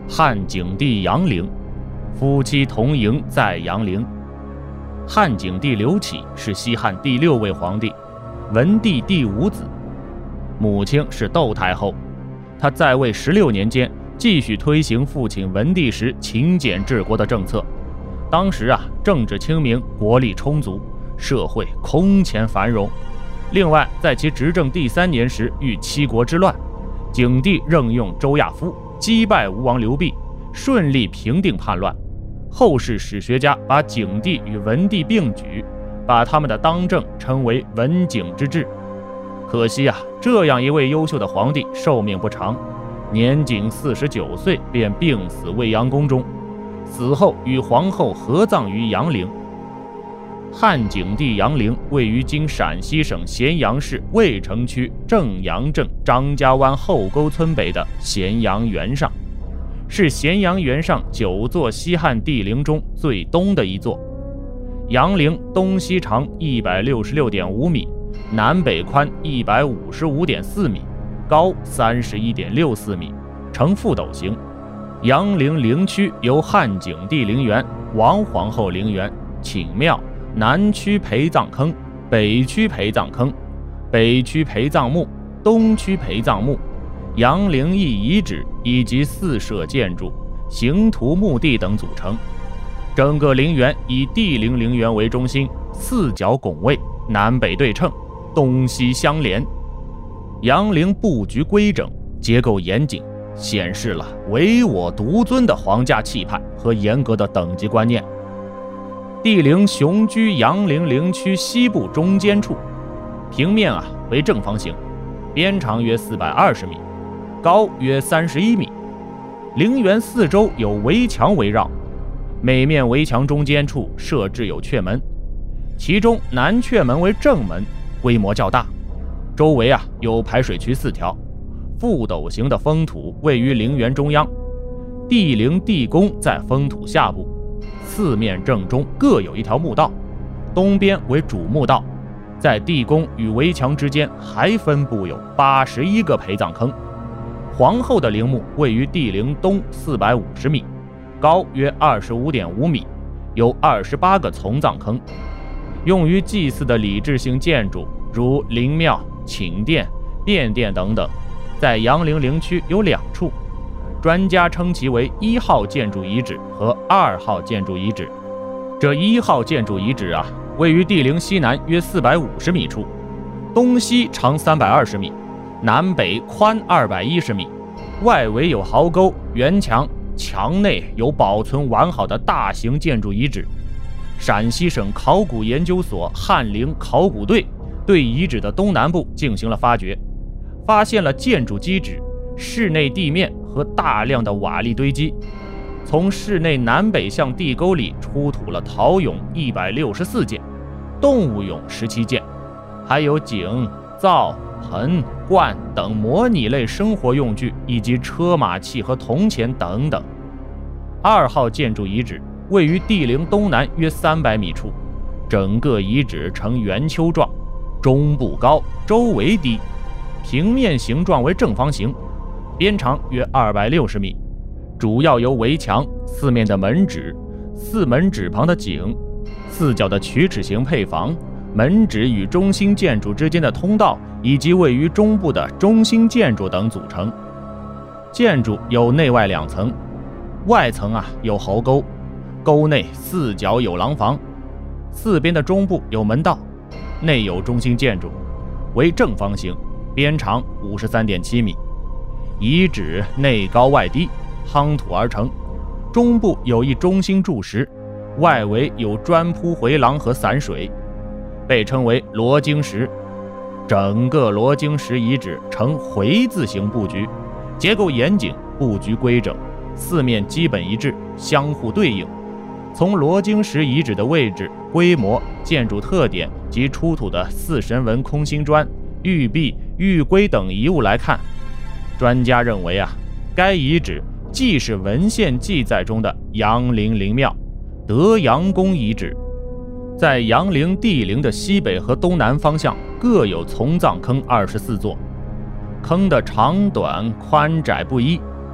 汉景帝杨陵，夫妻同营在杨陵。汉景帝刘启是西汉第6位皇帝，文帝第5子，母亲是窦太后。他在位16年间，继续推行父亲文帝时勤俭治国的政策。当时政治清明，国力充足，社会空前繁荣。另外，在其执政第3年时遇七国之乱，景帝任用周亚夫击败吴王刘濞，顺利平定叛乱。后世史学家把景帝与文帝并举，把他们的当政称为文景之治。可惜这样一位优秀的皇帝寿命不长，年仅49岁便病死未央宫中，死后与皇后合葬于杨陵。汉景帝杨陵位于今陕西省咸阳市渭城区正阳镇张家湾后沟村北的咸阳原上，是咸阳原上9座西汉帝陵中最东的一座。杨陵东西长166.5米，南北宽155.4米，高31.64米，呈覆斗形。杨陵陵区由汉景帝陵园、王皇后陵园、寝庙、南区陪葬坑、北区陪葬坑、北区陪葬墓、东区陪葬墓、杨陵邑遗址以及4舍建筑、刑徒墓地等组成。整个陵园以帝陵陵园为中心，4角拱卫，南北对称，东西相连。杨陵布局规整，结构严谨，显示了唯我独尊的皇家气派和严格的等级观念。帝陵雄居杨陵陵区西部中间处，平面为正方形，边长约420米，高约31米。陵园四周有围墙围绕，每面围墙中间处设置有阙门，其中南阙门为正门，规模较大，周围有排水渠4条，覆斗形的封土位于陵园中央，帝陵地宫在封土下部，四面正中各有一条墓道，东边为主墓道，在地宫与围墙之间还分布有81个陪葬坑。皇后的陵墓位于帝陵东450米，高约25.5米，有28个从葬坑。用于祭祀的礼制性建筑如陵庙、寝殿、便殿等等，在杨陵陵区有2处，专家称其为1号建筑遗址和2号建筑遗址。这1号建筑遗址位于帝陵西南约450米处，东西长320米，南北宽210米，外围有壕沟、圆墙，墙内有保存完好的大型建筑遗址。陕西省考古研究所翰林考古队对遗址的东南部进行了发掘，发现了建筑基址、室内地面和大量的瓦砾堆积。从室内南北向地沟里出土了陶俑164件，动物俑17件，还有井、灶、盆、罐等模拟类生活用具，以及车马器和铜钱等等。2号建筑遗址位于帝陵东南约300米处，整个遗址呈圆丘状，中部高，周围低，平面形状为正方形，边长约260米，主要由围墙、四面的门址、4门址旁的井、4角的曲尺形配房、门址与中心建筑之间的通道，以及位于中部的中心建筑等组成。建筑有内外2层，外层有壕沟，沟内4角有廊房，四边的中部有门道，内有中心建筑，为正方形，边长53.7米。遗址内高外低，夯土而成，中部有一中心柱石，外围有砖铺回廊和散水，被称为罗京石。整个罗京石遗址呈回字形布局，结构严谨，布局规整，四面基本一致，相互对应。从罗京石遗址的位置、规模、建筑特点及出土的4神纹空心砖、玉璧、玉圭等遗物来看，专家认为该遗址既是文献记载中的杨陵陵庙、德阳宫遗址。在杨陵帝陵的西北和东南方向各有从葬坑24座，坑的长短宽窄不一，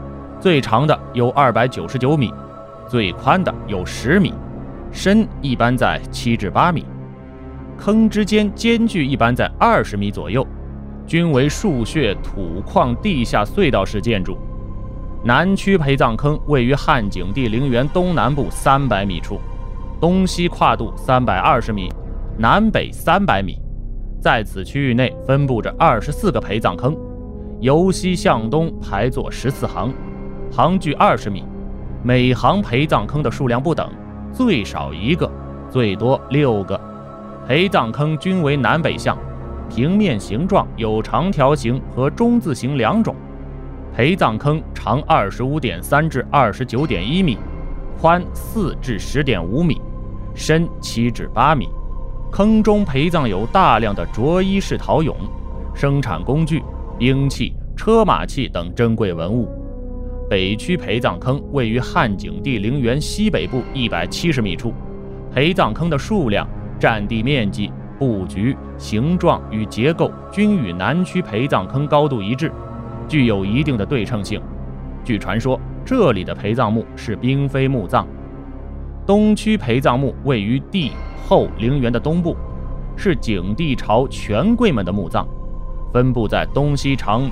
最长的有299米，最宽的有10米，深一般在7至8米，坑之间间距一般在20米左右，均为数穴土矿地下隧道式建筑。南区陪葬坑位于汉景帝陵园东南部300米处，东西跨度320米，南北300米。在此区域内分布着24个陪葬坑，由西向东排作14行，行距20米，每行陪葬坑的数量不等，最少1个，最多6个。陪葬坑均为南北向，平面形状有长条形和中字形2种。陪葬坑长25.3至29.1米，宽4至10.5米，深7至8米。坑中陪葬有大量的着衣式陶俑、生产工具、兵器、车马器等珍贵文物。北区陪葬坑位于汉景帝陵园西北部170米处，陪葬坑的数量、占地面积、布局、形状与结构均与南区陪葬坑高度一致，具有一定的对称性。据传说，这里的陪葬墓是嫔妃墓葬。东区陪葬墓位于帝后陵园的东部，是景帝朝权贵们的墓葬，分布在东西长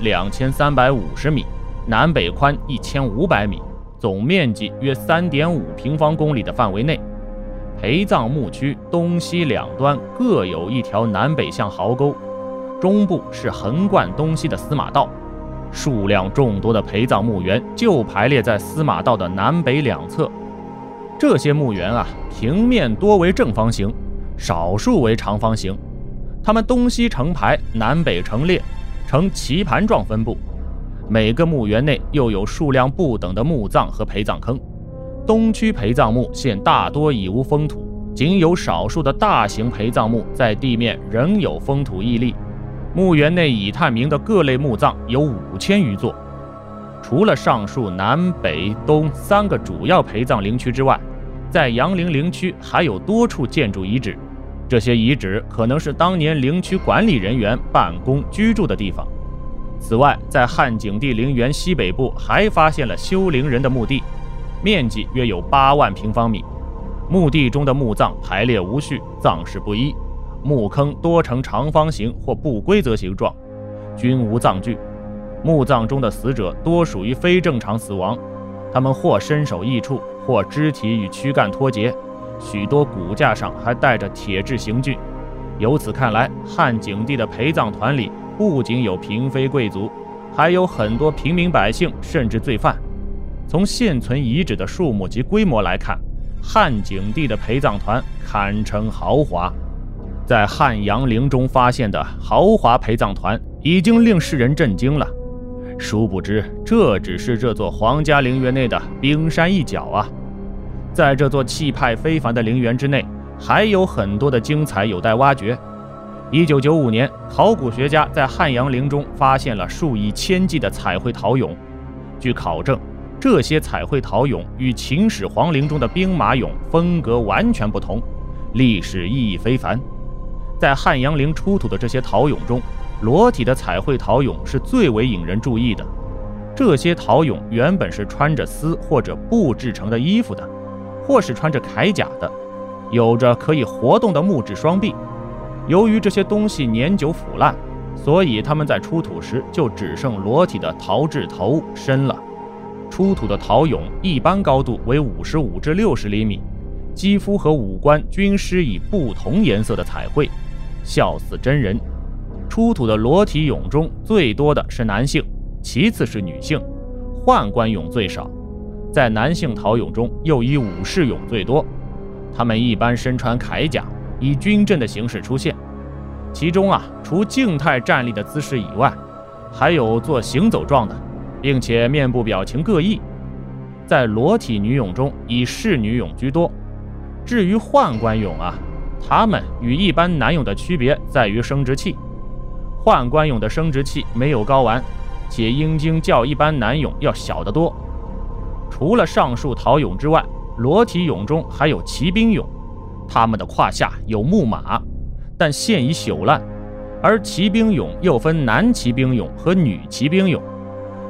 2350米，南北宽1500米，总面积约3.5平方公里的范围内。陪葬墓区东西两端各有一条南北向壕沟，中部是横贯东西的司马道。数量众多的陪葬墓园就排列在司马道的南北两侧。这些墓园平面多为正方形，少数为长方形，它们东西成排，南北成列，呈棋盘状分布。每个墓园内又有数量不等的墓葬和陪葬坑。东区陪葬墓现大多已无封土，仅有少数的大型陪葬墓在地面仍有封土屹立。墓园内已探明的各类墓葬有5000余座。除了上述南北东3个主要陪葬陵区之外，在杨陵陵区还有多处建筑遗址，这些遗址可能是当年陵区管理人员办公居住的地方。此外，在汉景帝陵园西北部还发现了修陵人的墓地，面积约有8万平方米。墓地中的墓葬排列无序，葬式不一，墓坑多呈长方形或不规则形状，均无葬具。墓葬中的死者多属于非正常死亡，他们或身首异处，或肢体与躯干脱节，许多骨架上还带着铁质刑具。由此看来，汉景帝的陪葬团里不仅有嫔妃贵族，还有很多平民百姓，甚至罪犯。从现存遗址的数目及规模来看，汉景帝的陪葬团堪称豪华。在汉阳陵中发现的豪华陪葬团已经令世人震惊了。殊不知，这只是这座皇家陵园内的冰山一角啊！在这座气派非凡的陵园之内，还有很多的精彩有待挖掘。1995年，考古学家在汉阳陵中发现了数以千计的彩绘陶俑。据考证，这些彩绘陶俑与秦始皇陵中的兵马俑风格完全不同，历史意义非凡。在汉阳陵出土的这些陶俑中，裸体的彩绘陶俑是最为引人注意的。这些陶俑原本是穿着丝或者布制成的衣服的，或是穿着铠甲的，有着可以活动的木质双臂。由于这些东西年久腐烂，所以他们在出土时就只剩裸体的陶制头身了。出土的陶俑一般高度为55至60厘米，肌肤和五官均施以不同颜色的彩绘，笑似真人。出土的裸体俑中最多的是男性，其次是女性，宦官俑最少。在男性陶俑中又以武士俑最多，他们一般身穿铠甲，以军阵的形式出现。其中除静态站立的姿势以外，还有做行走状的，并且面部表情各异。在裸体女俑中，以侍女俑居多。至于宦官俑他们与一般男俑的区别在于生殖器。宦官俑的生殖器没有睾丸，且阴茎较一般男俑要小得多。除了上述陶俑之外，裸体俑中还有骑兵俑，他们的胯下有木马，但现已朽烂。而骑兵俑又分男骑兵俑和女骑兵俑，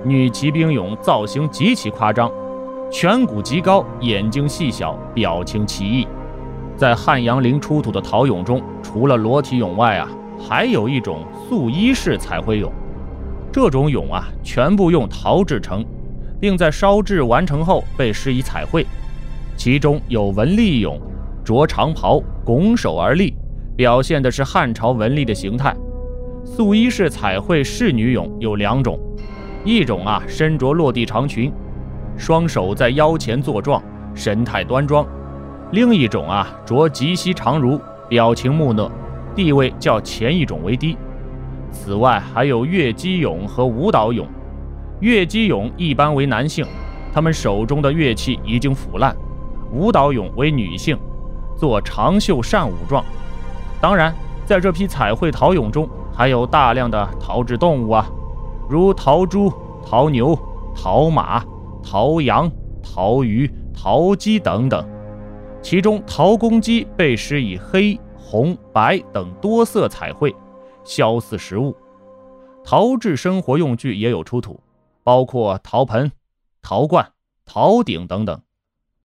女骑兵俑造型极其夸张，颧骨极高，眼睛细小，表情奇异。在汉阳陵出土的陶俑中，除了裸体俑外还有一种素衣式彩绘俑。这种俑全部用陶制成，并在烧制完成后被施以彩绘。其中有文吏俑，着长袍，拱手而立，表现的是汉朝文吏的形态。素衣式彩绘仕女俑有2种，一种身着落地长裙，双手在腰前坐状，神态端庄；另一种着及膝长襦，表情木讷，地位较前一种为低。此外还有乐姬俑和舞蹈俑。乐姬俑一般为男性，他们手中的乐器已经腐烂；舞蹈俑为女性，做长袖扇舞状。当然，在这批彩绘陶俑中，还有大量的陶制动物如陶猪、陶牛、陶马、陶羊、陶鱼、陶鸡等等。其中陶公鸡被施以黑、红、白等多色彩绘，肖似实物。陶制生活用具也有出土，包括陶盆、陶罐、陶鼎等等。